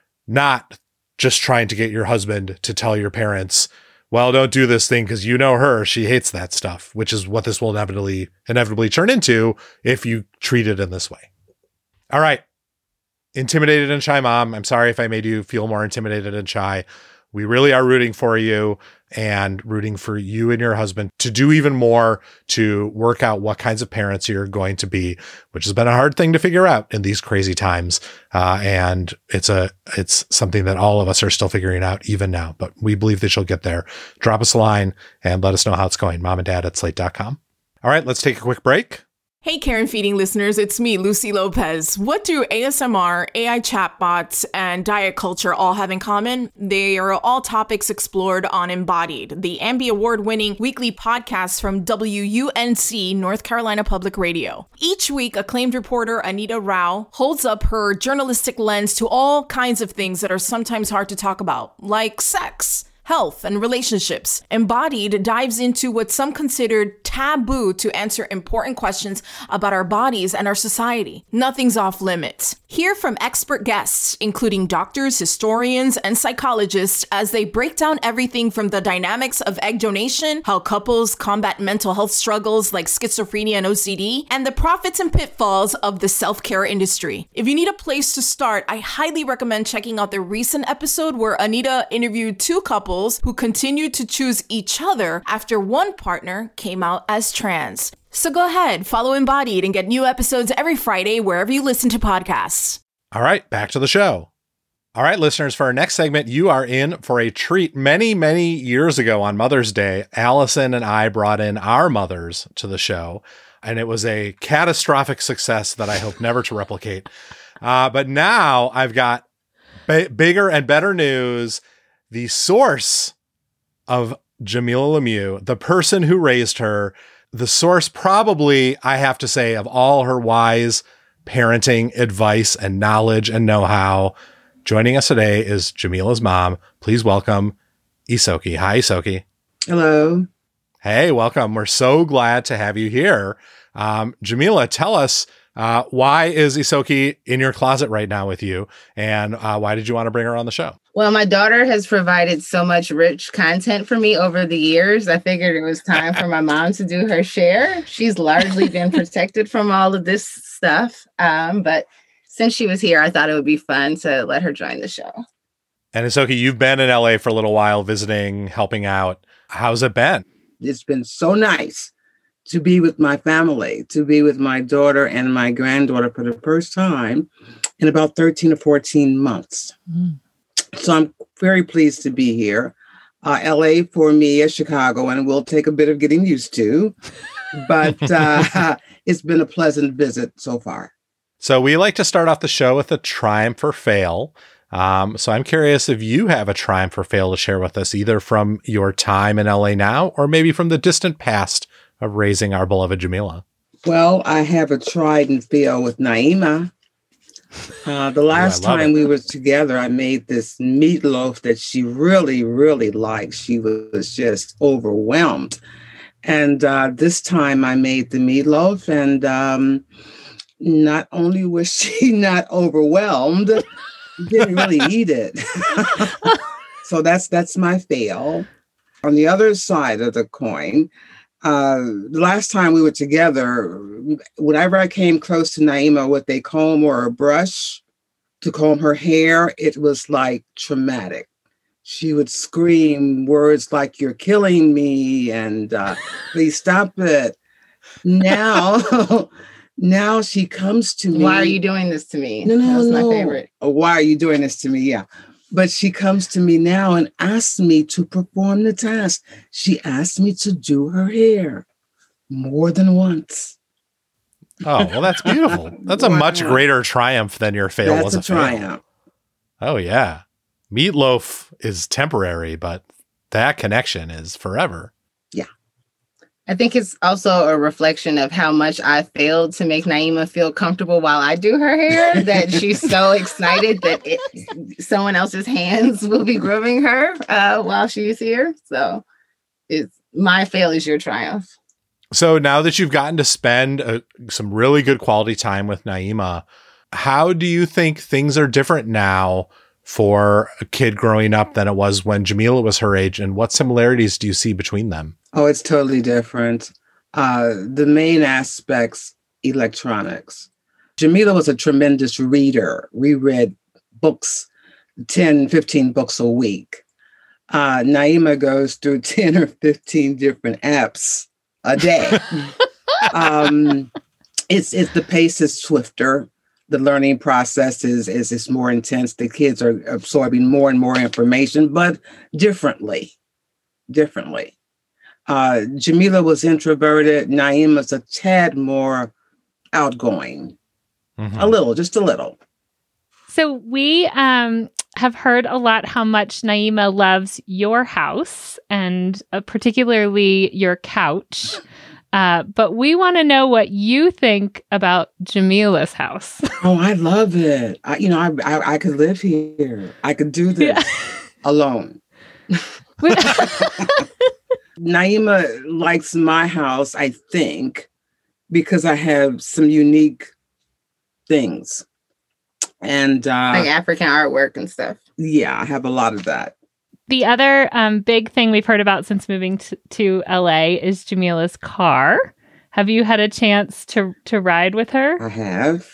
not just trying to get your husband to tell your parents, well, don't do this thing because you know her, she hates that stuff, which is what this will inevitably inevitably turn into if you treat it in this way. All right. Intimidated and shy mom. I'm sorry if I made you feel more intimidated and shy. We really are rooting for you and rooting for you and your husband to do even more to work out what kinds of parents you're going to be, which has been a hard thing to figure out in these crazy times. Uh, and it's a, it's something that all of us are still figuring out even now, but we believe that you'll get there. Drop us a line and let us know how it's going. Mom and dad at slate dot com. All right, let's take a quick break. Hey, Karen Feeding listeners, it's me, Lucy Lopez. What do A S M R, A I chatbots, and diet culture all have in common? They are all topics explored on Embodied, the Ambie Award-winning weekly podcast from W U N C, North Carolina Public Radio. Each week, acclaimed reporter Anita Rao holds up her journalistic lens to all kinds of things that are sometimes hard to talk about, like sex, health, and relationships. Embodied dives into what some considered taboo to answer important questions about our bodies and our society. Nothing's off limits. Hear from expert guests, including doctors, historians, and psychologists, as they break down everything from the dynamics of egg donation, how couples combat mental health struggles like schizophrenia and O C D, and the profits and pitfalls of the self-care industry. If you need a place to start, I highly recommend checking out the recent episode where Anita interviewed two couples who continued to choose each other after one partner came out as trans. So go ahead, follow Embodied and get new episodes every Friday wherever you listen to podcasts. All right, back to the show. All right, listeners, for our next segment, you are in for a treat. Many, many years ago on Mother's Day, Allison and I brought in our mothers to the show, and it was a catastrophic success that I hope never to replicate. Uh, but now I've got b- bigger and better news. The source of Jamilah Lemieux, the person who raised her, the source probably, I have to say, of all her wise parenting advice and knowledge and know-how. Joining us today is Jamilah's mom. Please welcome Isoki. Hi, Isoki. Hello. Hey, welcome. We're so glad to have you here. Um, Jamilah, tell us, uh, why is Isoki in your closet right now with you? And uh, why did you want to bring her on the show? Well, my daughter has provided so much rich content for me over the years. I figured it was time for my mom to do her share. She's largely been protected from all of this stuff. Um, but since she was here, I thought it would be fun to let her join the show. And Isoki, you've been in L A for a little while, visiting, helping out. How's it been? It's been so nice to be with my family, to be with my daughter and my granddaughter for the first time in about thirteen or fourteen months. Mm. So I'm very pleased to be here. Uh, L A for me is Chicago, and will take a bit of getting used to, but uh, it's been a pleasant visit so far. So we like to start off the show with a triumph or fail. Um, so I'm curious if you have a triumph or fail to share with us, either from your time in L A now, or maybe from the distant past of raising our beloved Jamilah. Well, I have a tried and fail with Naima. Uh, the last oh, time it. we were together, I made this meatloaf that she really, really liked. She was just overwhelmed. And uh, this time I made the meatloaf, and um, not only was she not overwhelmed, didn't really eat it. So that's that's my fail. On the other side of the coin, uh, the last time we were together, whenever I came close to Naima with a comb or a brush to comb her hair, it was like traumatic. She would scream words like, "You're killing me," and uh, "Please stop it." Now, now she comes to me. Why are you doing this to me? No, no, That's no. my favorite. Oh, why are you doing this to me? Yeah. But she comes to me now and asks me to perform the task. She asked me to do her hair more than once. Oh, well, that's beautiful. That's a wow. much greater triumph than your fail that's was a, a triumph. Fail. Oh, yeah. Meatloaf is temporary, but that connection is forever. Yeah. I think it's also a reflection of how much I failed to make Naima feel comfortable while I do her hair, that she's so excited that it, someone else's hands will be grooming her uh, while she's here. So it's my fail is your triumph. So now that you've gotten to spend uh, some really good quality time with Naima, how do you think things are different now for a kid growing up than it was when Jamila was her age? And what similarities do you see between them? Oh, it's totally different. Uh, the main aspects, electronics. Jamila was a tremendous reader. We read books, ten, fifteen books a week. Uh, Naima goes through ten or fifteen different apps a day. um, it's, it's the pace is swifter. The learning process is, is, is more intense. The kids are absorbing more and more information, but differently, differently. Uh, Jamila was introverted. Naima's a tad more outgoing. Mm-hmm. A little, just a little. So we um, have heard a lot how much Naima loves your house and uh, particularly your couch. Uh, but we want to know what you think about Jamila's house. Oh, I love it. I, you know, I, I I could live here. I could do this yeah. alone. Naima likes my house, I think, because I have some unique things. And uh, like African artwork and stuff. Yeah, I have a lot of that. The other um, big thing we've heard about since moving to, to L A is Jamila's car. Have you had a chance to to ride with her? I have.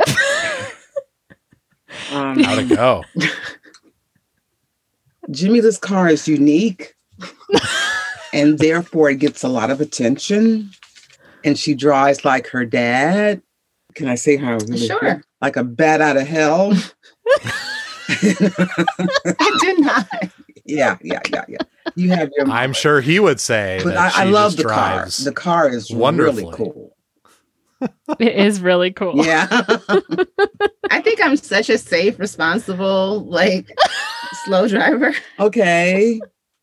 um, How'd it go? Jamila's car is unique, and therefore it gets a lot of attention. And she drives like her dad. Can I say how? Really sure. Quick? Like a bat out of hell. I did not. Yeah, yeah, yeah, yeah. You have your. I'm sure he would say. But that I, I she love just the car. drives The car is really cool. It is really cool. Yeah. I think I'm such a safe, responsible, like slow driver. Okay.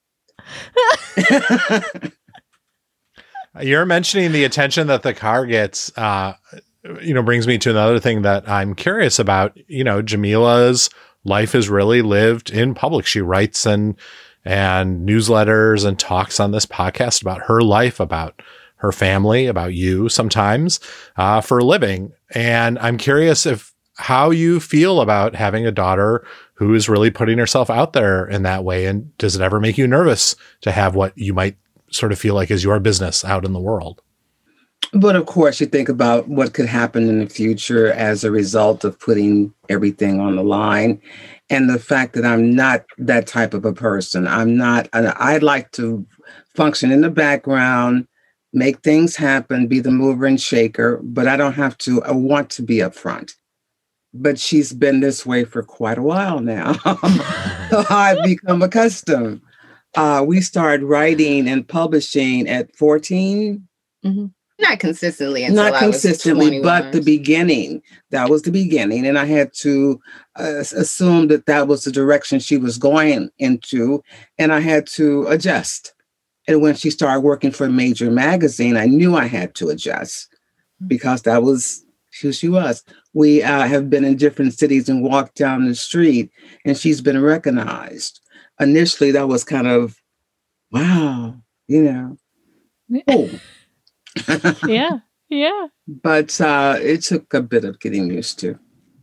You're mentioning the attention that the car gets, uh, you know, brings me to another thing that I'm curious about. You know, Jamila's life is really lived in public. She writes and and newsletters and talks on this podcast about her life, about her family, about you sometimes uh, for a living. And I'm curious if how you feel about having a daughter who is really putting herself out there in that way. And does it ever make you nervous to have what you might sort of feel like is your business out in the world? But of course, you think about what could happen in the future as a result of putting everything on the line. And the fact that I'm not that type of a person. I'm not, I'd like to function in the background, make things happen, be the mover and shaker, but I don't have to, I want to be up front. But she's been this way for quite a while now. So I've become accustomed. Uh, we started writing and publishing at fourteen. Mm-hmm. Not consistently until Not I consistently, was but the beginning. That was the beginning. And I had to uh, assume that that was the direction she was going into. And I had to adjust. And when she started working for a major magazine, I knew I had to adjust because that was who she was. We uh, have been in different cities and walked down the street, and she's been recognized. Initially, that was kind of, wow, you know. Oh. Yeah, yeah. But uh, it took a bit of getting used to.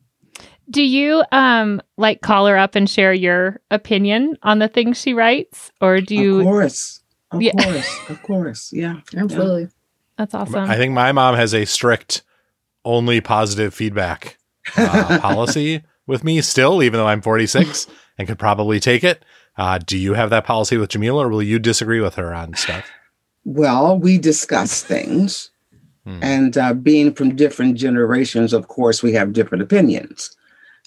Do you um like call her up and share your opinion on the things she writes, or do you? Of course, of yeah. course, of course. Yeah, absolutely. Yeah. That's awesome. I think my mom has a strict, only positive feedback uh, policy with me still, even though I'm forty-six and could probably take it. Uh, do you have that policy with Jamila, or will you disagree with her on stuff? Well, we discuss things, hmm. and uh, being from different generations, of course, we have different opinions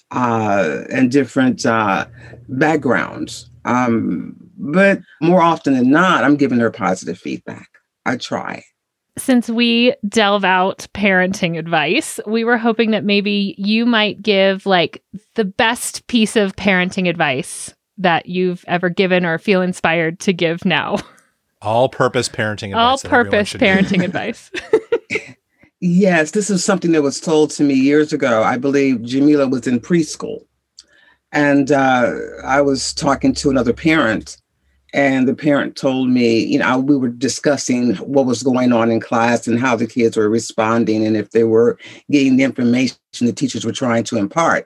uh, and different uh, backgrounds. Um, but more often than not, I'm giving her positive feedback. I try. Since we delve out parenting advice, we were hoping that maybe you might give like the best piece of parenting advice that you've ever given or feel inspired to give now. All-purpose parenting advice. All-purpose parenting advice. Yes, this is something that was told to me years ago. I believe Jamila was in preschool. And uh, I was talking to another parent, and the parent told me, you know, we were discussing what was going on in class and how the kids were responding and if they were getting the information the teachers were trying to impart.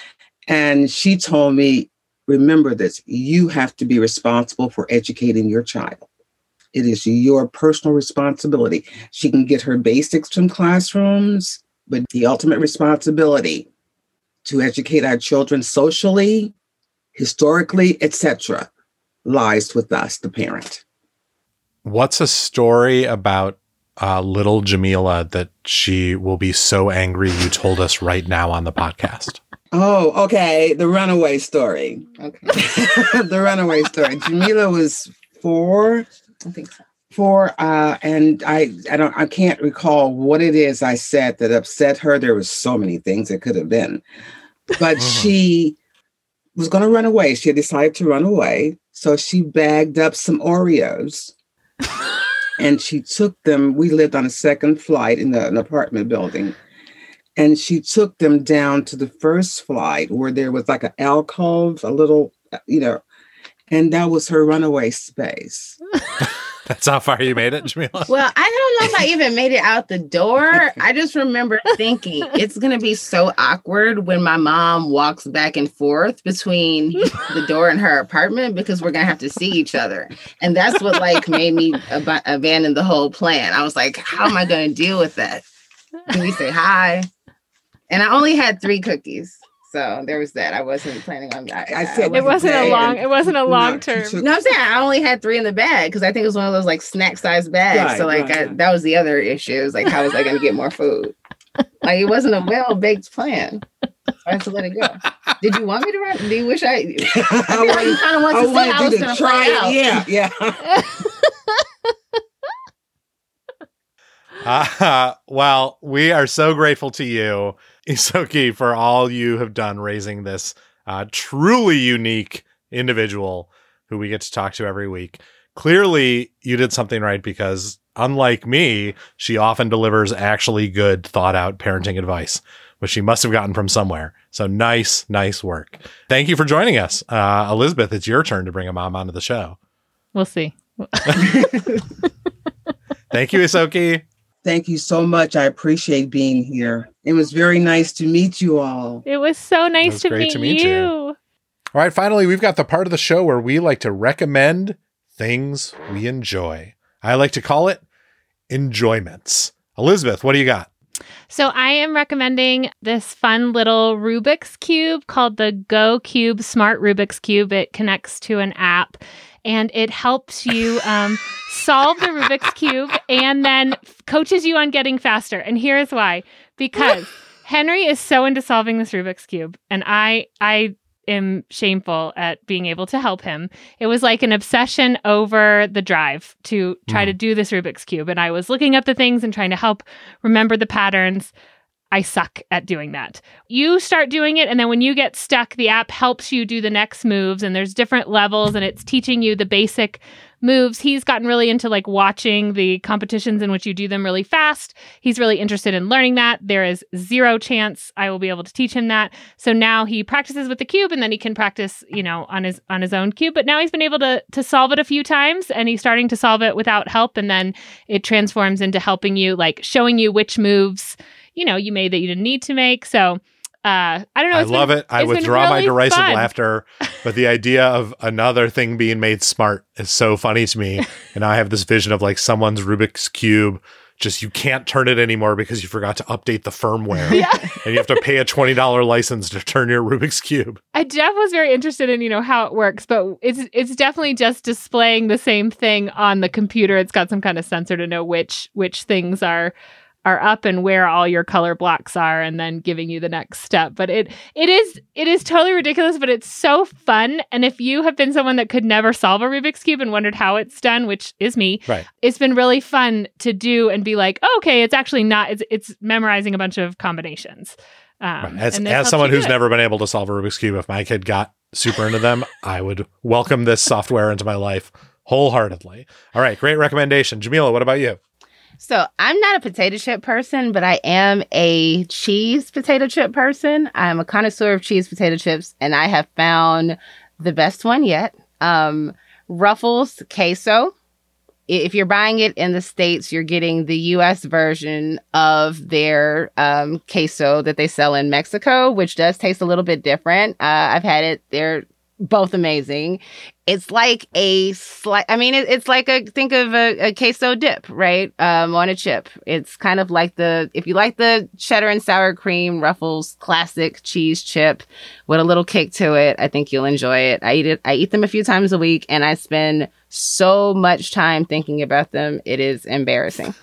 And she told me, remember this, you have to be responsible for educating your child. It is your personal responsibility. She can get her basics from classrooms, but the ultimate responsibility to educate our children socially, historically, et cetera, lies with us, the parent. What's a story about uh, little Jamila that she will be so angry you told us right now on the podcast? Oh, okay. The runaway story. Okay. The runaway story. Jamila was four. I think so. Four, uh, and I, I don't, I can't recall what it is I said that upset her. There was so many things it could have been, but she was going to run away. She had decided to run away, so she bagged up some Oreos, and she took them. We lived on a second flight in the, an apartment building, and she took them down to the first flight where there was like an alcove, a little, you know, and that was her runaway space. That's how far you made it, Jamila? Well, I don't know if I even made it out the door. I just remember thinking it's going to be so awkward when my mom walks back and forth between the door and her apartment because we're going to have to see each other. And that's what like made me ab- abandon the whole plan. I was like, how am I going to deal with that? Can we say hi? And I only had three cookies. So there was that. I wasn't planning on that. I said it wasn't a long. It wasn't a long no, term. took, no, I'm saying I only had three in the bag because I think it was one of those like snack size bags. Right, so like right, I, right. that was the other issue. It was like how was I going to get more food? Like it wasn't a well baked plan. I had to let it go. Did you want me to run? Do you wish I? I feel like you kind of want to say I was going to try it. Out. Yeah, yeah. Uh, well, we are so grateful to you, Isoki, for all you have done raising this uh, truly unique individual who we get to talk to every week. Clearly, you did something right because, unlike me, she often delivers actually good, thought-out parenting advice, which she must have gotten from somewhere. So nice, nice work. Thank you for joining us. Uh, Elizabeth, it's your turn to bring a mom onto the show. We'll see. Thank you, Isoki. Thank you so much. I appreciate being here. It was very nice to meet you all. It was so nice It was to, great meet to meet you. you. All right, finally, we've got the part of the show where we like to recommend things we enjoy. I like to call it enjoyments. Elizabeth, what do you got? So I am recommending this fun little Rubik's Cube called the Go Cube Smart Rubik's Cube. It connects to an app and it helps you um, solve the Rubik's Cube and then coaches you on getting faster. And here's why. Because Henry is so into solving this Rubik's Cube and I I am shameful at being able to help him. It was like an obsession over the drive to try mm. to do this Rubik's Cube. And I was looking up the things and trying to help remember the patterns. I suck at doing that. You start doing it, and then when you get stuck, the app helps you do the next moves, and there's different levels, and it's teaching you the basic moves. He's gotten really into like watching the competitions in which you do them really fast. He's really interested in learning that. There is zero chance I will be able to teach him that. So now he practices with the cube, and then he can practice, you know, on his on his own cube. But now he's been able to to solve it a few times, and he's starting to solve it without help, and then it transforms into helping you, like showing you which moves you know, you made that you didn't need to make. So, uh, I don't know. I love been, it. I withdraw really my derisive fun. laughter, but the idea of another thing being made smart is so funny to me. And I have this vision of like someone's Rubik's Cube. Just you can't turn it anymore because you forgot to update the firmware. Yeah. And you have to pay a twenty dollars license to turn your Rubik's Cube. I Jeff was very interested in, you know, how it works, but it's it's definitely just displaying the same thing on the computer. It's got some kind of sensor to know which which things are are up and where all your color blocks are, and then giving you the next step. But it it is it is totally ridiculous, but it's so fun. And if you have been someone that could never solve a Rubik's Cube and wondered how it's done, which is me, right. It's been really fun to do and be like, oh, okay, it's actually not, it's it's memorizing a bunch of combinations. Um, right. As, as someone who's never been able to solve a Rubik's Cube, if my kid got super into them, I would welcome this software into my life Wholeheartedly. All right, great recommendation. Jamila, what about you? So I'm not a potato chip person, but I am a cheese potato chip person. I'm a connoisseur of cheese potato chips, and I have found the best one yet. Um, Ruffles Queso. If you're buying it in the States, you're getting the U S version of their um, queso that they sell in Mexico, which does taste a little bit different. Uh, I've had it. They're both amazing. It's like a slight, I mean, it, it's like a, think of a, a queso dip, right? Um, on a chip. It's kind of like the, if you like the cheddar and sour cream Ruffles classic cheese chip with a little kick to it, I think you'll enjoy it. I eat it, I eat them a few times a week, and I spend so much time thinking about them. It is embarrassing.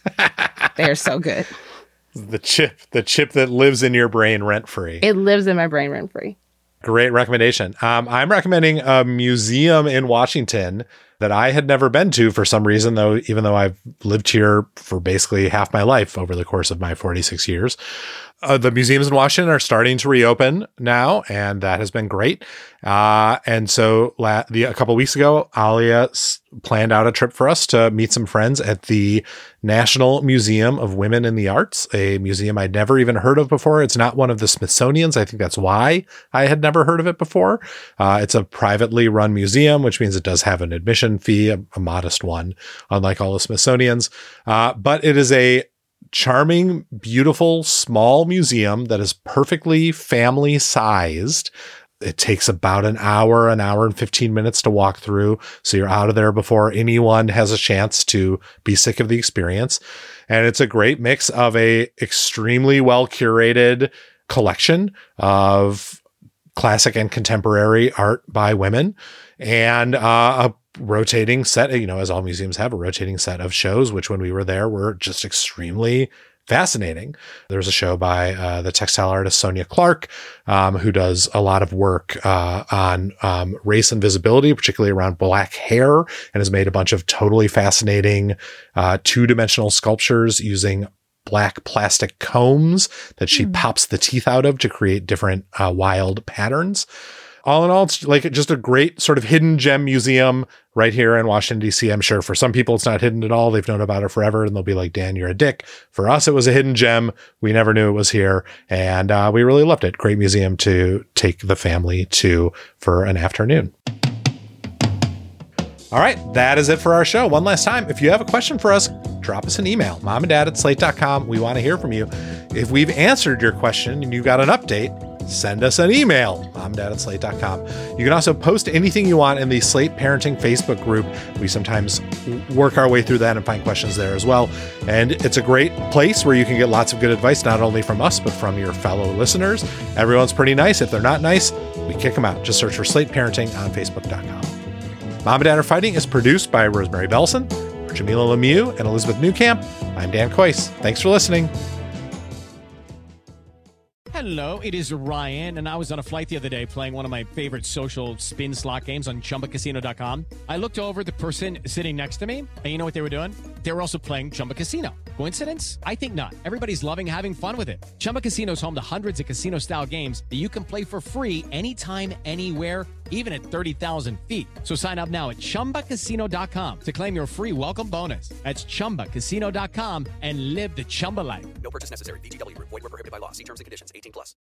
They're so good. The chip, the chip that lives in your brain rent free. It lives in my brain rent free. Great recommendation. Um, I'm recommending a museum in Washington that I had never been to for some reason, though, even though I've lived here for basically half my life over the course of my forty-six years. Uh, the museums in Washington are starting to reopen now, and that has been great. Uh, and so la- the, a couple of weeks ago, Alia s- planned out a trip for us to meet some friends at the National Museum of Women in the Arts, a museum I'd never even heard of before. It's not one of the Smithsonian's. I think that's why I had never heard of it before. Uh, it's a privately run museum, which means it does have an admission fee, a, a modest one, unlike all the Smithsonian's. Uh, but it is a charming, beautiful, small museum that is perfectly family sized. It takes about an hour, an hour and fifteen minutes to walk through. So you're out of there before anyone has a chance to be sick of the experience. And it's a great mix of a extremely well curated collection of classic and contemporary art by women, and uh, a rotating set, you know, as all museums have, a rotating set of shows, which when we were there were just extremely fascinating. There's a show by uh, the textile artist Sonia Clark, um, who does a lot of work uh, on um, race and visibility, particularly around black hair, and has made a bunch of totally fascinating uh, two-dimensional sculptures using black plastic combs that she mm. pops the teeth out of to create different uh, wild patterns. All in all, it's like just a great sort of hidden gem museum right here in Washington, D C. I'm sure for some people it's not hidden at all. They've known about it forever, and they'll be like, Dan, you're a dick. For us, it was a hidden gem. We never knew it was here, and uh, we really loved it. Great museum to take the family to for an afternoon. All right, that is it for our show. One last time, if you have a question for us, drop us an email, mom and dad at slate dot com. We want to hear from you. If we've answered your question and you got an update, send us an email, mom and dad at slate dot com. You can also post anything you want in the Slate Parenting Facebook group. We sometimes work our way through that and find questions there as well. And it's a great place where you can get lots of good advice, not only from us, but from your fellow listeners. Everyone's pretty nice. If they're not nice, we kick them out. Just search for Slate Parenting on Facebook dot com. Mom and Dad Are Fighting is produced by Rosemary Belson, for Jamila Lemieux and Elizabeth Newcamp. I'm Dan Kois. Thanks for listening. Hello, it is Ryan, and I was on a flight the other day playing one of my favorite social spin slot games on Chumba Casino dot com. I looked over at the person sitting next to me, and you know what they were doing? They were also playing Chumba Casino. Coincidence? I think not. Everybody's loving having fun with it. Chumba Casino is home to hundreds of casino-style games that you can play for free anytime, anywhere, even at thirty thousand feet. So sign up now at Chumba Casino dot com to claim your free welcome bonus. That's Chumba Casino dot com and live the Chumba life. No purchase necessary. V G W. Void where prohibited by law. See terms and conditions. eighteen plus.